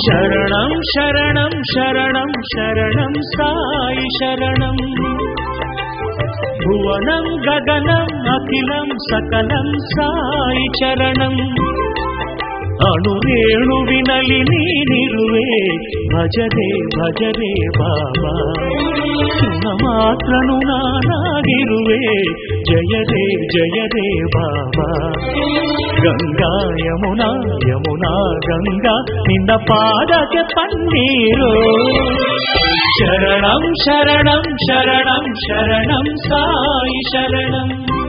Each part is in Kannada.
ಶರಣಂ ಶರಣಂ ಶರಣಂ ಶರಣಂ ಸಾಯಿ ಶರಣಂ ಭುವನಂ ಗಗನಂ ಅಖಿಲಂ ಸಕಲಂ ಸಾಯಿ ಚರಣಂ ಅಣುರೇಣುವಿನಲ್ಲಿ ನೀನಿರುವೆ ಭಜರೆ ಭಜರೆ ಬಾಬಾ ಮಾತ್ರನು ನಾನಾಗಿರುವೆ ಜಯರೇ ಜಯರೇ ಬಾಬಾ ಗಂಗಾ ಯಮುನಾ ಯಮುನಾ ಗಂಗಾ ನಿನ್ನ ಪಾದಕ್ಕೆ ಪನ್ನೀರು ಶರಣಂ ಶರಣಂ ಶರಣಂ ಶರಣಂ ಸಾಯಿ ಶರಣಂ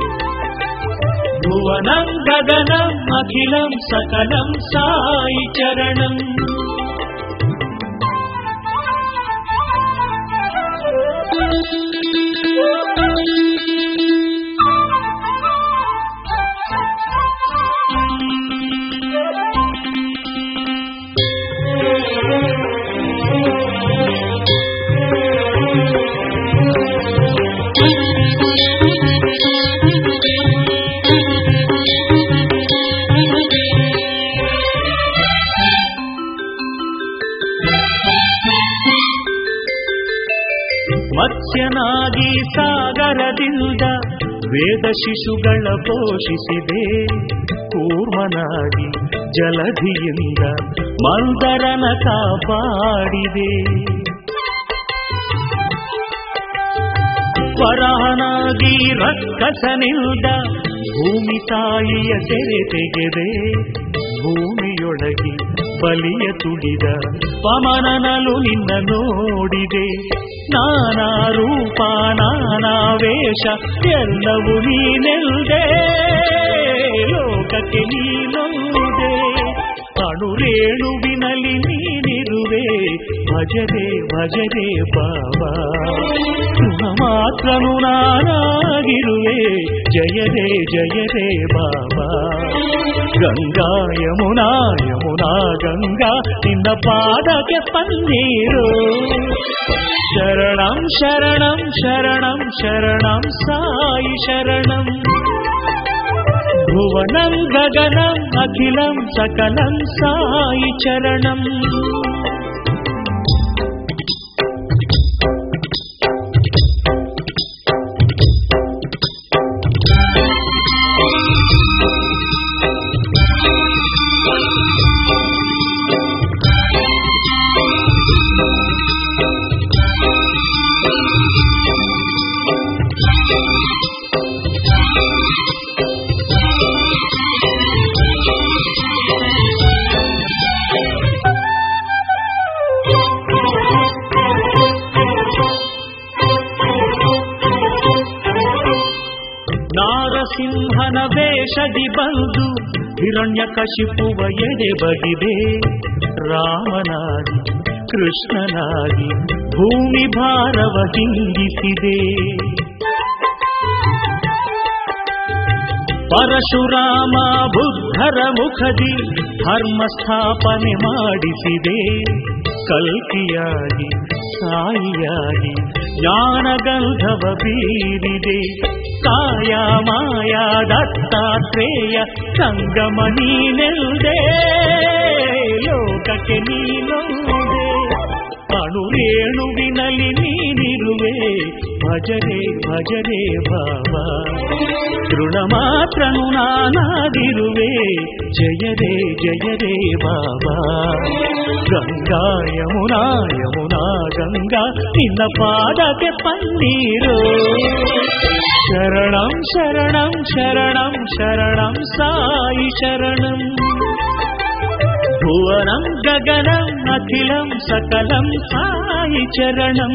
ಭುವನಂ ಗಗನಂ ಅಖಿಲಂ ಸಕಲಂ ಸಾಯಿ ಚರಣಂ ಮತ್ಸ್ಯನಾಗಿ ಸಾಗರದಿಂದ ವೇದ ಶಿಶುಗಳ ಪೋಷಿಸಿದೆ ಕೂರ್ಮನಾಗಿ ಜಲಧಿಯಿಂದ ಮಂದರನ ಕಾಪಾಡಿದೆ ವರಹನಾಗಿ ರಕ್ಕಸನಿಂದ ಭೂಮಿ ತಾಯಿಯ ಸೆರೆ ತೆಗೆದೆ ಭೂಮಿಯೊಳಗಿ ಬಲಿಯ ತುಡಿದ ಪಮನನಲು ನಿನ್ನ ನೋಡಿದೆ ನಾನಾ ರೂಪ ನಾನಾ ವೇಷ ಎಲ್ಲವೂ ನೀನೆಲ್ದೆ ಲೋಕಕ್ಕೆ ನೀನೊಂದೆ ಅಣುರೇಣುವಿನಲ್ಲಿ ನೀನಿರುವೆ ಭಜರೆ ಭಜರೆ ಬಾಬಾ ಮಾತ್ರನು ನಾನಾಗಿರುವೆ ಜಯರೇ ಜಯರೇ ಬಾಬಾ ಗಂಗಾ ಯಮುನಾ ಯಮುನಾ ಗಂಗಾ ನಿನ್ನ ಪಾದಕ್ಕೆ ಪನ್ನೀರು ಶರಣಂ ಶರಣಂ ಶರಣಂ ಶರಣಂ ಸಾಯಿ ಶರಣಂ ಭುವನಂ ಗಗನಂ ಅಖಿಲಂ ಸಕಲಂ ಸಾಯಿ ಚರಣಂ ನಾರಸಿಂಹನ ವೇಷದಿ ಬಂದು ಹಿರಣ್ಯಕಶಿಪುವ ಎಡೆ ಬಗಿದೆ ರಾಮನಾಗಿ ಕೃಷ್ಣನಾಗಿ ಭೂಮಿ ಭಾರವ ಹಿಂಗಿಸಿದೆ ಪರಶುರಾಮ ಬುದ್ಧರ ಮುಖದಿ ಧರ್ಮ ಸ್ಥಾಪನೆ ಮಾಡಿಸಿದೆ ಕಲ್ಕಿಯಾಗಿ ಸಾಯಿಯಾಗಿ ಜ್ಞಾನಗಂಧವ ಬೀರಿದೆ ಕಾಯ ಮಾಯ ದತ್ತಾತ್ರೇಯ ಸಂಗಮ ನೀನೆಲ್ದೆ ಲೋಕಕ್ಕೆ ನೀನೊಂದೆ ಅಣುರೇಣುವಿನಲ್ಲಿ ನೀನಿರುವೆ ಭಜರೆ ಭಜರೆ ಬಾಬಾ ತೃಣ ಮಾತ್ರನು ನಾನಾಗಿರುವೆ ಜಯರೇ ಜಯರೇ ಬಾಬಾ ಗಂಗಾ ಯಮುನಾ ಯಮುನಾ ಗಂಗಾ ನಿನ್ನ ಪಾದಕ್ಕೆ ಪನ್ನೀರು ಶರಣಂ ಶರಣಂ ಶರಣಂ ಶರಣಂ ಸಾಯಿ ಶರಣಂ ಭುವನಂ ಗಗನಂ ಅಖಿಲಂ ಸಕಲಂ ಸಾಯಿ ಚರಣಂ